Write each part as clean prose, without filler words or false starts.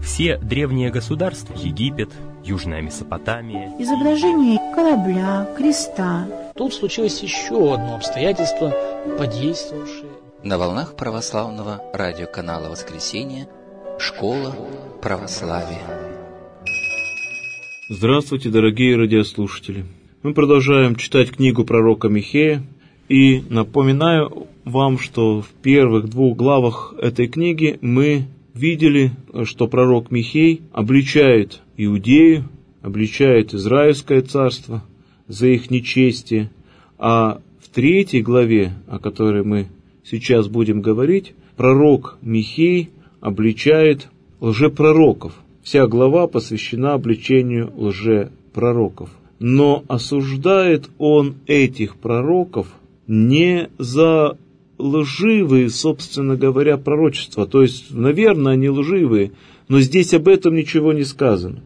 Все древние государства, Египет, Южная Месопотамия, изображение корабля, креста. Тут случилось еще одно обстоятельство, подействовавшее. На волнах православного радиоканала «Воскресенье» «Школа православия». Здравствуйте, дорогие радиослушатели! Мы продолжаем читать книгу пророка Михея, и напоминаю вам, что в первых 2 главах этой книги мы видели, что пророк Михей обличает Иудею, обличает Израильское царство за их нечестие, а в 3 главе, о которой мы сейчас будем говорить, пророк Михей обличает лжепророков. Вся глава посвящена обличению лжепророков. Но осуждает он этих пророков не за лживые, собственно говоря, пророчества. То есть, наверное, они лживые, но здесь об этом ничего не сказано.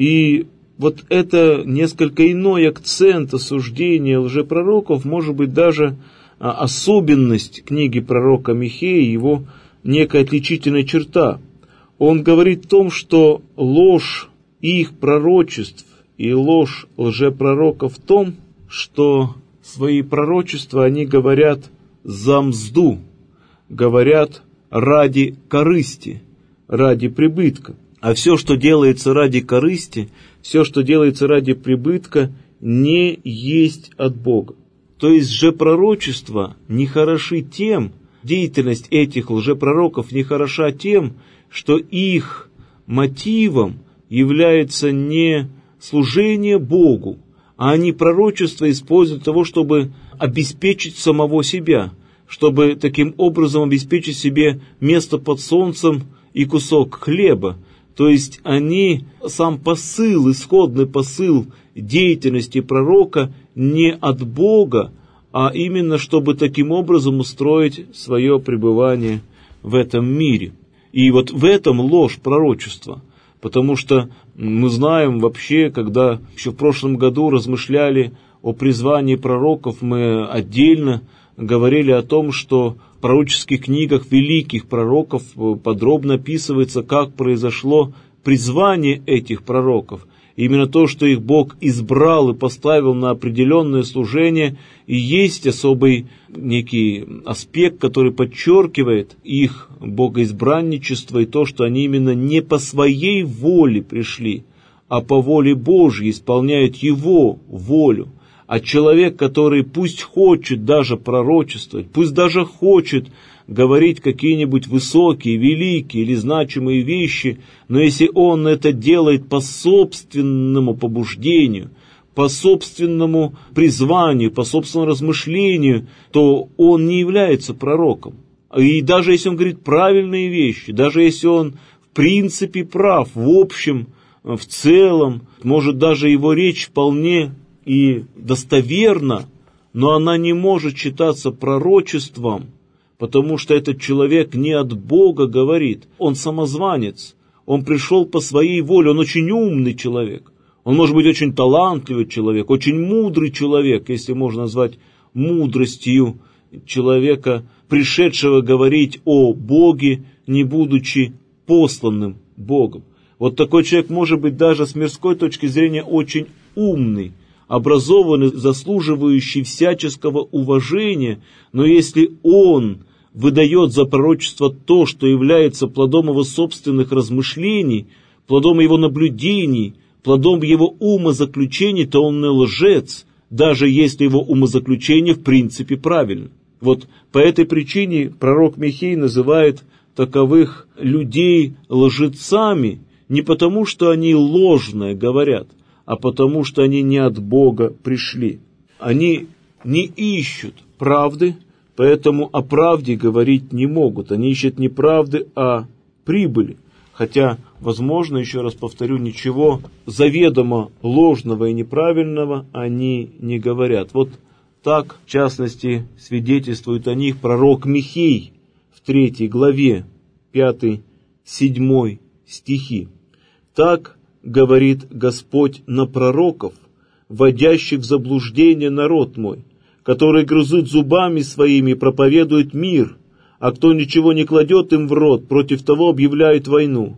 И вот это несколько иной акцент осуждения лжепророков, может быть, даже особенность книги пророка Михея, его некая отличительная черта. Он говорит о том, что ложь их пророчеств и ложь лжепророков в том, что свои пророчества они говорят за мзду, говорят ради корысти, ради прибытка. А все, что делается ради корысти, все, что делается ради прибытка, не есть от Бога. То есть лжепророчества не хороши тем, деятельность этих лжепророков не хороша тем, что их мотивом является не служение Богу, а они пророчества используют для того, чтобы обеспечить самого себя, чтобы таким образом обеспечить себе место под солнцем и кусок хлеба. То есть они, сам посыл, исходный посыл деятельности пророка не от Бога, а именно чтобы таким образом устроить свое пребывание в этом мире. И вот в этом ложь пророчества, потому что мы знаем вообще, когда еще в прошлом году размышляли о призвании пророков, мы отдельно говорили о том, что в пророческих книгах великих пророков подробно описывается, как произошло призвание этих пророков. Именно то, что их Бог избрал и поставил на определенное служение, и есть особый некий аспект, который подчеркивает их богоизбранничество и то, что они именно не по своей воле пришли, а по воле Божьей исполняют Его волю. А человек, который пусть хочет даже пророчествовать, пусть даже хочет говорить какие-нибудь высокие, великие или значимые вещи, но если он это делает по собственному побуждению, по собственному призванию, по собственному размышлению, то он не является пророком. И даже если он говорит правильные вещи, даже если он в принципе прав, в общем, в целом, может даже его речь вполне и достоверна, но она не может считаться пророчеством, потому что этот человек не от Бога говорит, он самозванец, он пришел по своей воле, он очень умный человек, он может быть очень талантливый человек, очень мудрый человек, если можно назвать мудростью человека, пришедшего говорить о Боге, не будучи посланным Богом. Вот такой человек может быть даже с мирской точки зрения очень умный, образованный, заслуживающий всяческого уважения, но если он выдает за пророчество то, что является плодом его собственных размышлений, плодом его наблюдений, плодом его умозаключений, то он не лжец, даже если его умозаключение в принципе правильно. Вот по этой причине пророк Михей называет таковых людей лжецами, не потому, что они ложное говорят, а потому, что они не от Бога пришли. Они не ищут правды, поэтому о правде говорить не могут. Они ищут не правды, а прибыли. Хотя, возможно, еще раз повторю, ничего заведомо ложного и неправильного они не говорят. Вот так, в частности, свидетельствует о них пророк Михей в 3 главе, 5-7 стихи. «Так говорит Господь на пророков, вводящих в заблуждение народ мой, которые грызут зубами своими и проповедуют мир, а кто ничего не кладет им в рот, против того объявляет войну.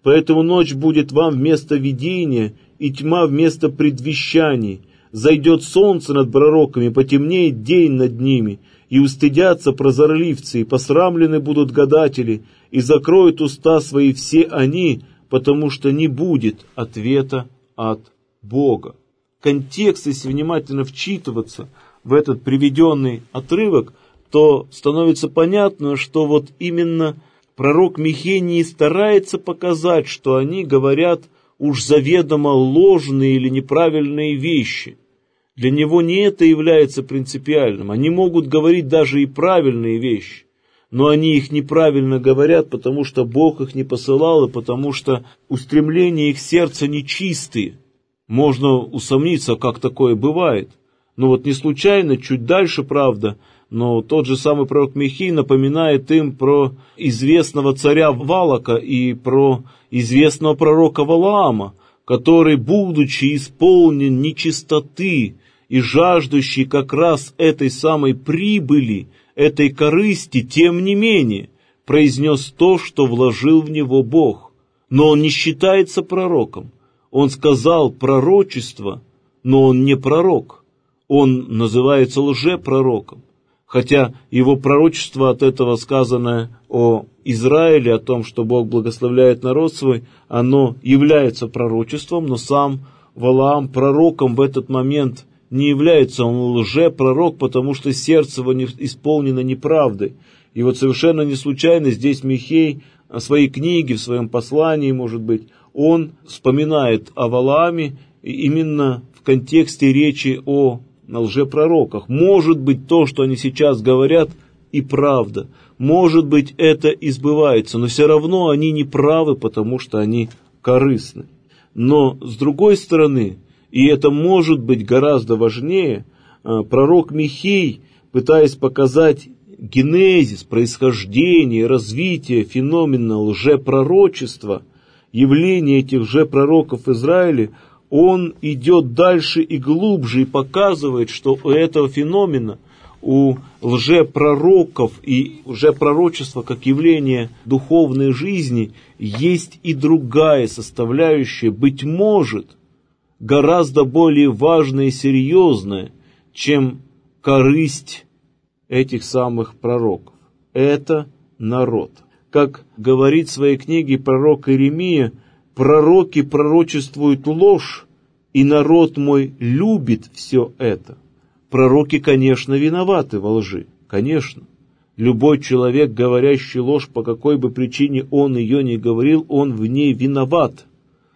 Поэтому ночь будет вам вместо видения, и тьма вместо предвещаний. Зайдет солнце над пророками, потемнеет день над ними, и устыдятся прозорливцы, и посрамлены будут гадатели, и закроют уста свои все они, потому что не будет ответа от Бога. Контекст, если внимательно вчитываться в этот приведенный отрывок, то становится понятно, что вот именно пророк Михей не старается показать, что они говорят уж заведомо ложные или неправильные вещи. Для него не это является принципиальным. Они могут говорить даже и правильные вещи, но они их неправильно говорят, потому что Бог их не посылал, и потому что устремления их сердца нечистые. Можно усомниться, как такое бывает. Но вот не случайно, чуть дальше, правда, но тот же самый пророк Михей напоминает им про известного царя Валака и про известного пророка Валаама, который, будучи исполнен нечистоты и жаждущий как раз этой самой прибыли, этой корысти, тем не менее, произнес то, что вложил в него Бог. Но он не считается пророком. Он сказал пророчество, но он не пророк. Он называется лжепророком. Хотя его пророчество от этого сказанное о Израиле, о том, что Бог благословляет народ свой, оно является пророчеством, но сам Валаам пророком в этот момент не является. Он лжепророк, потому что сердце его исполнено неправдой. И вот совершенно не случайно здесь Михей в своей книге, в своем послании, может быть, он вспоминает о Валааме именно в контексте речи о лжепророках. Может быть, то, что они сейчас говорят, и правда. Может быть, это и сбывается, но все равно они не правы, потому что они корыстны. Но, с другой стороны, и это может быть гораздо важнее, пророк Михей, пытаясь показать генезис, происхождение, развитие феномена лжепророчества, явление этих лжепророков в Израиле, он идет дальше и глубже и показывает, что у этого феномена, у лжепророков и лжепророчества как явление духовной жизни есть и другая составляющая, быть может, гораздо более важная и серьезная, чем корысть этих самых пророков. Это народ. Как говорит в своей книге пророк Иеремия, пророки пророчествуют ложь, и народ мой любит все это. Пророки, конечно, виноваты во лжи, конечно. Любой человек, говорящий ложь, по какой бы причине он ее не говорил, он в ней виноват.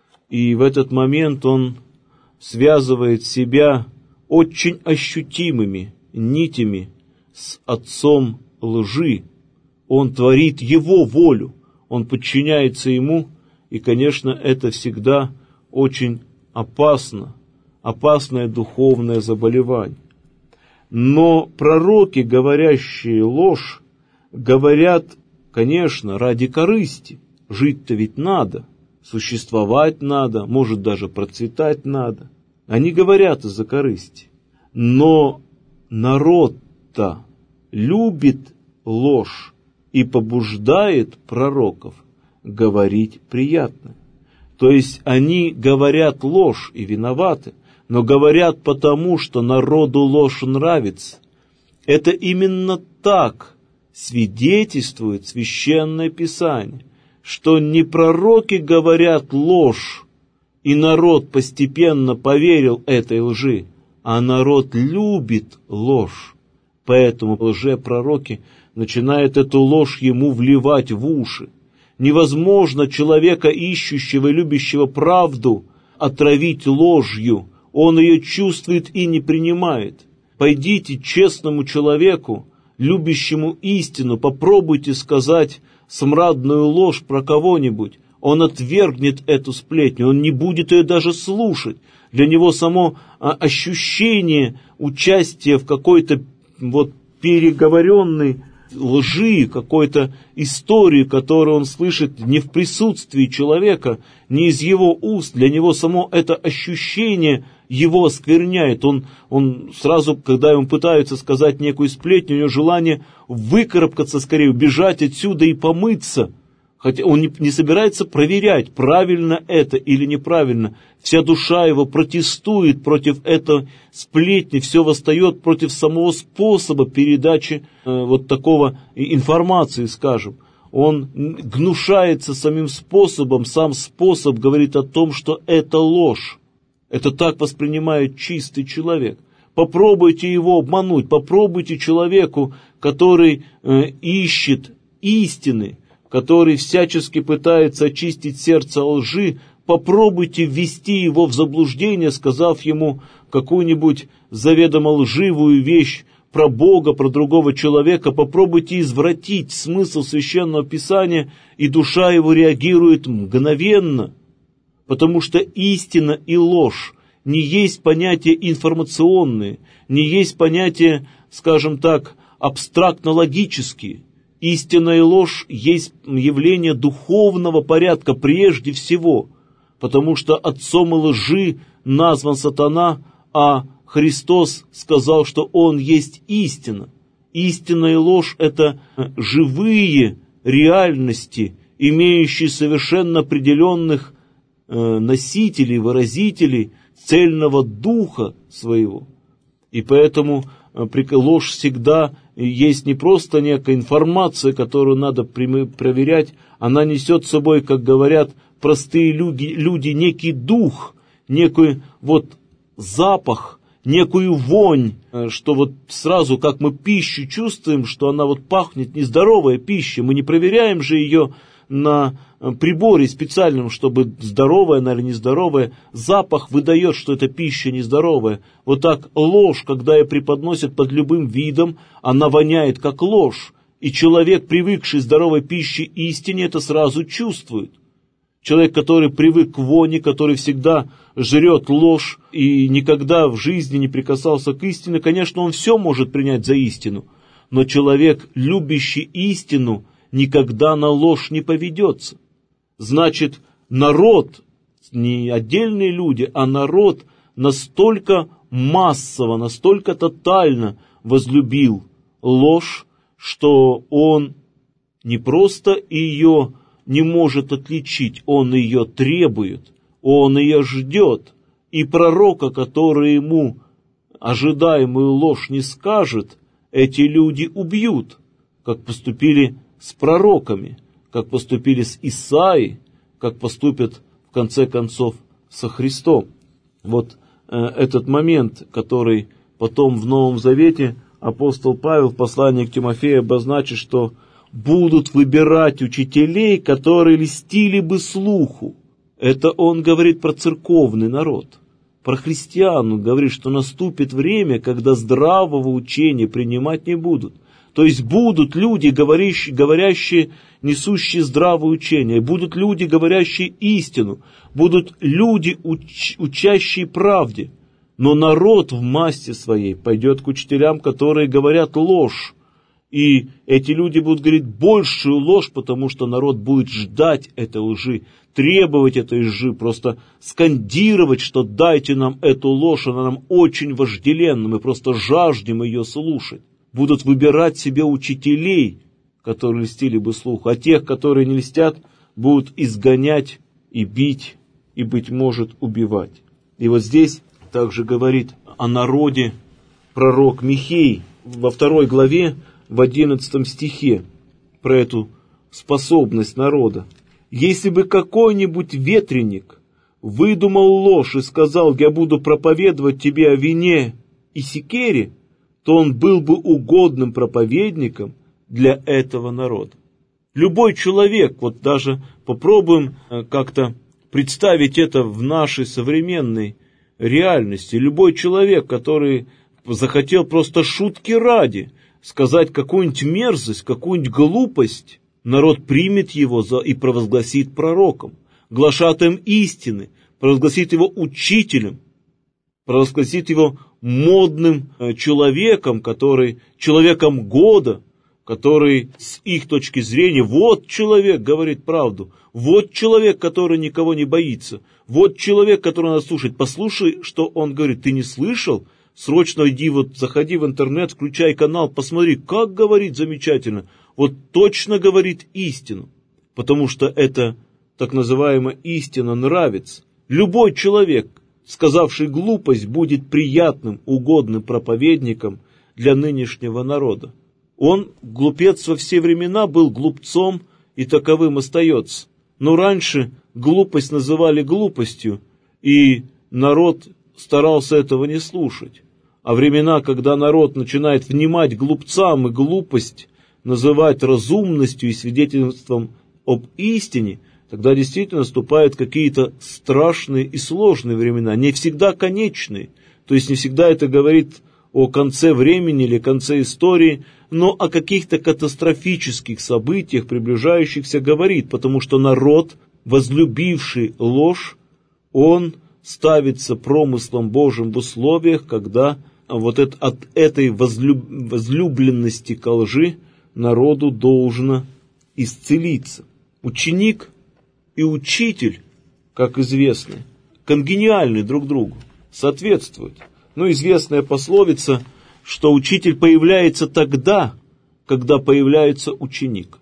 И в этот момент он связывает себя очень ощутимыми нитями с отцом лжи. Он творит его волю, он подчиняется ему, и, конечно, это всегда очень опасно, опасное духовное заболевание. Но пророки, говорящие ложь, говорят, конечно, ради корысти. Жить-то ведь надо, существовать надо, может даже процветать надо. Они говорят из-за корысти. Но народ-то любит ложь и побуждает пророков говорить приятно. То есть они говорят ложь и виноваты, но говорят потому, что народу ложь нравится. Это именно так свидетельствует Священное Писание, что не пророки говорят ложь, и народ постепенно поверил этой лжи, а народ любит ложь. Поэтому лжепророки начинают эту ложь ему вливать в уши. Невозможно человека, ищущего и любящего правду, отравить ложью. Он ее чувствует и не принимает. Пойдите честному человеку, любящему истину, попробуйте сказать смрадную ложь про кого-нибудь. Он отвергнет эту сплетню, он не будет ее даже слушать. Для него само ощущение участия в какой-то вот переговоренной лжи, какой-то истории, которую он слышит не в присутствии человека, не из его уст, для него само это ощущение его оскверняет. Он сразу, когда ему пытаются сказать некую сплетню, у него желание выкарабкаться скорее, убежать отсюда и помыться. Хотя он не собирается проверять, правильно это или неправильно. Вся душа его протестует против этой сплетни, все восстает против самого способа передачи вот такого информации, скажем. Он гнушается самим способом, сам способ говорит о том, что это ложь. Это так воспринимает чистый человек. Попробуйте его обмануть, попробуйте человеку, который ищет истины, который всячески пытается очистить сердце от лжи, попробуйте ввести его в заблуждение, сказав ему какую-нибудь заведомо лживую вещь про Бога, про другого человека, попробуйте извратить смысл Священного Писания, и душа его реагирует мгновенно, потому что истина и ложь не есть понятия информационные, не есть понятия, скажем так, абстрактно-логические. Истина и ложь есть явление духовного порядка прежде всего, потому что отцом лжи назван сатана, а Христос сказал, что Он есть истина. Истина и ложь – это живые реальности, имеющие совершенно определенных носителей, выразителей цельного духа своего. И поэтому ложь всегда есть не просто некая информация, которую надо проверять, она несет с собой, как говорят простые люди, некий дух, некий вот запах, некую вонь, что вот сразу, как мы пищу чувствуем, что она вот пахнет нездоровая пища, мы не проверяем же ее на приборе специальном, чтобы здоровая она или нездоровая, запах выдает, что эта пища нездоровая. Вот так ложь, когда ее преподносят под любым видом, она воняет как ложь. И человек, привыкший к здоровой пище истине, это сразу чувствует. Человек, который привык к воне, который всегда жрет ложь и никогда в жизни не прикасался к истине, конечно, он все может принять за истину. Но человек, любящий истину, никогда на ложь не поведется. Значит, народ, не отдельные люди, а народ настолько массово, настолько тотально возлюбил ложь, что он не просто ее не может отличить, он ее требует, он ее ждет. И пророка, который ему ожидаемую ложь не скажет, эти люди убьют, как поступили с пророками, как поступили с Исаией, как поступят в конце концов со Христом. Вот этот момент, который потом в Новом Завете апостол Павел в послании к Тимофею обозначит, что будут выбирать учителей, которые льстили бы слуху. Это он говорит про церковный народ, про христиан. Он говорит, что наступит время, когда здравого учения принимать не будут. То есть будут люди, говорящие, несущие здравое учение, будут люди, говорящие истину, будут люди, учащие правде. Но народ в массе своей пойдет к учителям, которые говорят ложь. И эти люди будут говорить большую ложь, потому что народ будет ждать этой лжи, требовать этой лжи, просто скандировать, что дайте нам эту ложь, она нам очень вожделенна, мы просто жаждем ее слушать. Будут выбирать себе учителей, которые льстили бы слуху, а тех, которые не льстят, будут изгонять и бить, и, быть может, убивать. И вот здесь также говорит о народе пророк Михей во 2 главе, в 11 стихе, про эту способность народа. «Если бы какой-нибудь ветреник выдумал ложь и сказал, я буду проповедовать тебе о вине и секере, то он был бы угодным проповедником для этого народа». Любой человек, вот даже попробуем как-то представить это в нашей современной реальности, любой человек, который захотел просто шутки ради сказать какую-нибудь мерзость, какую-нибудь глупость, народ примет его и провозгласит пророком, глашатаем истины, провозгласит его учителем, провозгласит его модным человеком, человеком года, который с их точки зрения, вот человек говорит правду, вот человек, который никого не боится, вот человек, которого надо слушать. Послушай, что он говорит, ты не слышал? Срочно иди, заходи в интернет, включай канал, посмотри, как говорит замечательно. Вот точно говорит истину. потому что это так называемая истина нравится. Любой человек, сказавший глупость, будет приятным, угодным проповедником для нынешнего народа. Он, глупец во все времена, был глупцом и таковым остается. Но раньше глупость называли глупостью, и народ старался этого не слушать. А времена, когда народ начинает внимать глупцам и глупость называть разумностью и свидетельством об истине, тогда действительно наступают какие-то страшные и сложные времена, не всегда конечные. То есть не всегда это говорит о конце времени или конце истории, но о каких-то катастрофических событиях, приближающихся, говорит, потому что народ, возлюбивший ложь, он ставится промыслом Божьим в условиях, когда вот от этой возлюбленности ко лжи народу должно исцелиться. Ученик и учитель, как известно, конгениальны друг другу, соответствуют. Но известная пословица, что учитель появляется тогда, когда появляется ученик.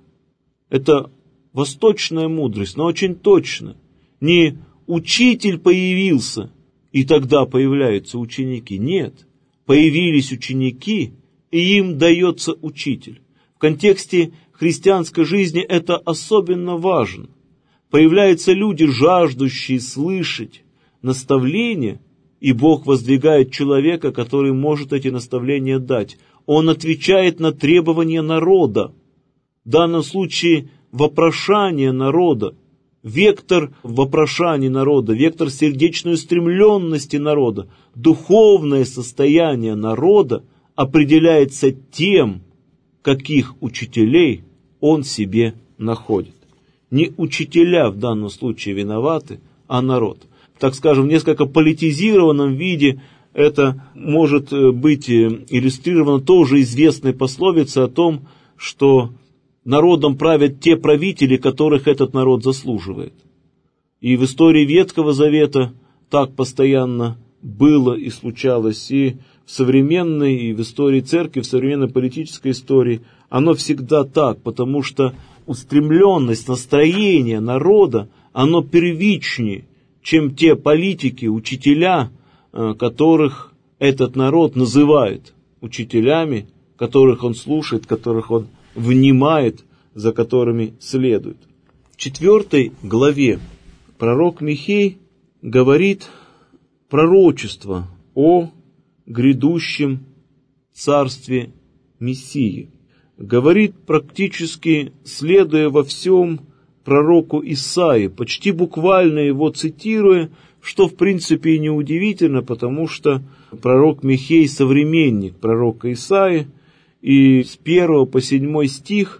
Это восточная мудрость, но очень точно. Не учитель появился, и тогда появляются ученики. Нет, появились ученики, и им дается учитель. В контексте христианской жизни это особенно важно. Появляются люди, жаждущие слышать наставления, и Бог воздвигает человека, который может эти наставления дать. Он отвечает на требования народа. В данном случае вопрошание народа, вектор вопрошания народа, вектор сердечной устремленности народа, духовное состояние народа определяется тем, каких учителей он себе находит. Не учителя в данном случае виноваты, а народ. Так скажем, в несколько политизированном виде это может быть иллюстрировано тоже известной пословицей о том, что народом правят те правители, которых этот народ заслуживает. И в истории Ветхого Завета так постоянно было и случалось, и в современной, и в истории церкви, в современной политической истории. Оно всегда так, потому что устремленность, настроение народа, оно первичнее, чем те политики, учителя, которых этот народ называет учителями, которых он слушает, которых он внимает, за которыми следует. В 4 главе пророк Михей говорит пророчество о грядущем царстве Мессии. Говорит практически, следуя во всем пророку Исаии, почти буквально его цитируя, что в принципе и неудивительно, потому что пророк Михей современник пророка Исаии, и с 1 по 7 стих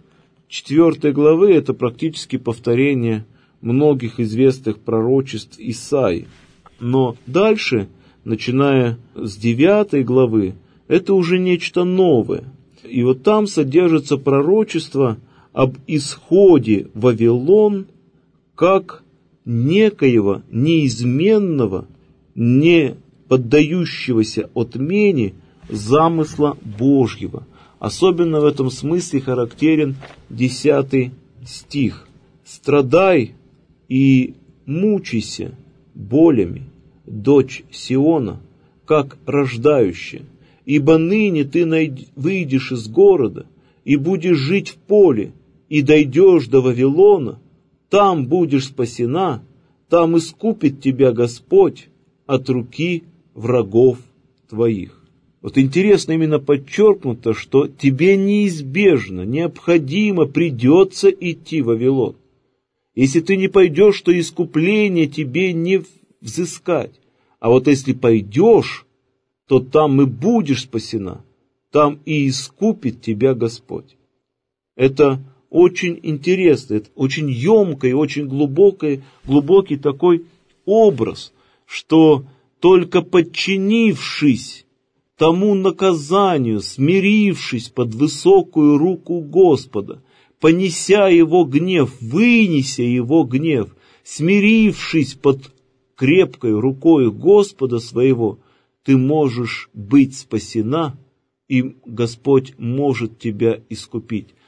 4 главы это практически повторение многих известных пророчеств Исаии. Но дальше, начиная с 9 главы, это уже нечто новое. И вот там содержится пророчество об исходе Вавилон как некоего неизменного, не поддающегося отмене замысла Божьего. Особенно в этом смысле характерен 10 стих. «Страдай и мучайся болями, дочь Сиона, как рождающая, ибо ныне ты выйдешь из города и будешь жить в поле, и дойдешь до Вавилона, там будешь спасена, там искупит тебя Господь от руки врагов твоих». Вот интересно именно подчеркнуто, что тебе неизбежно, необходимо, придется идти в Вавилон. Если ты не пойдешь, то искупление тебе не взыскать. А вот если пойдешь, то там и будешь спасена, там и искупит тебя Господь. Это очень интересно, это очень емкий, очень глубокий такой образ, что только подчинившись тому наказанию, смирившись под высокую руку Господа, понеся его гнев, вынеся его гнев, смирившись под крепкой рукой Господа своего, ты можешь быть спасена, и Господь может тебя искупить.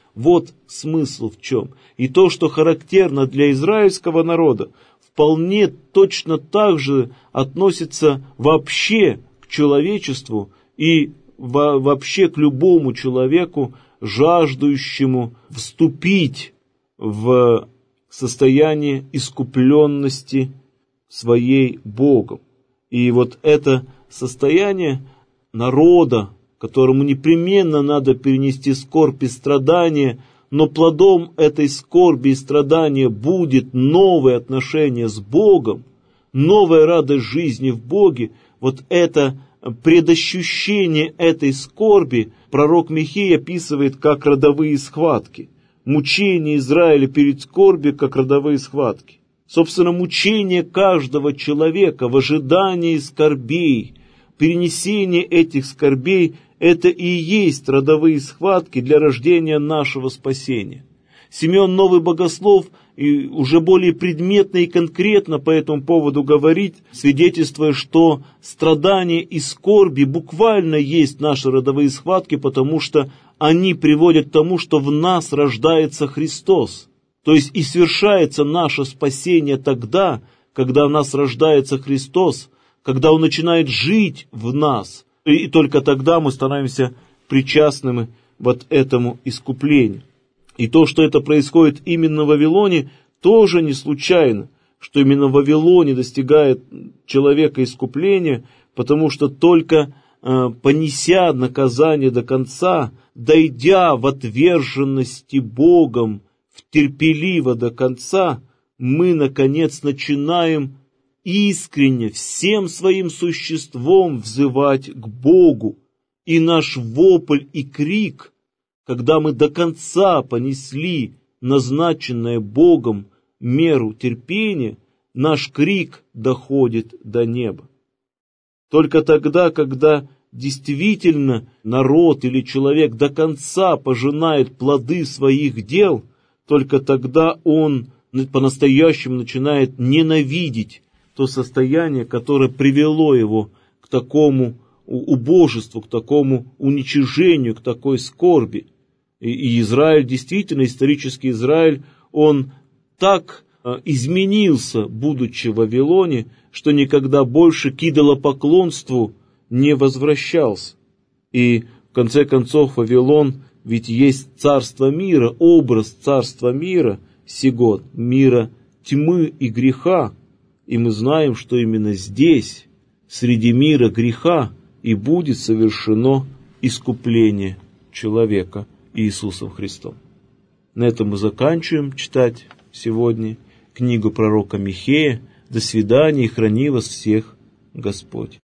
Вот смысл в чем. И то, что характерно для израильского народа, вполне точно так же относится вообще к человечеству и вообще к любому человеку, жаждущему вступить в состояние искупленности своей Богом. И вот это состояние народа, которому непременно надо перенести скорбь и страдания, но плодом этой скорби и страдания будет новое отношение с Богом, новая радость жизни в Боге. Вот это предощущение этой скорби пророк Михея описывает как родовые схватки. Мучение Израиля перед скорбью как родовые схватки. Собственно, мучение каждого человека в ожидании скорбей, перенесение этих скорбей – это и есть родовые схватки для рождения нашего спасения. Симеон Новый Богослов и уже более предметно и конкретно по этому поводу говорит, свидетельствуя, что страдания и скорби буквально есть наши родовые схватки, потому что они приводят к тому, что в нас рождается Христос. То есть и совершается наше спасение тогда, когда в нас рождается Христос, когда Он начинает жить в нас, и только тогда мы становимся причастными вот этому искуплению. И то, что это происходит именно в Вавилоне, тоже не случайно, что именно в Вавилоне достигает человека искупления, потому что только понеся наказание до конца, дойдя в отверженности Богом, терпеливо до конца, мы, наконец, начинаем искренне, всем своим существом взывать к Богу. И наш вопль и крик, когда мы до конца понесли назначенное Богом меру терпения, наш крик доходит до неба. Только тогда, когда действительно народ или человек до конца пожинает плоды своих дел, только тогда он по-настоящему начинает ненавидеть то состояние, которое привело его к такому убожеству, к такому уничижению, к такой скорби. И Израиль, действительно, исторический Израиль, он так изменился, будучи в Вавилоне, что никогда больше к идолопоклонству не возвращался. И в конце концов Вавилон ведь есть царство мира, образ царства мира, сего мира тьмы и греха. И мы знаем, что именно здесь, среди мира греха, и будет совершено искупление человека Иисусом Христом. На этом мы заканчиваем читать сегодня книгу пророка Михея. До свидания, и храни вас всех Господь.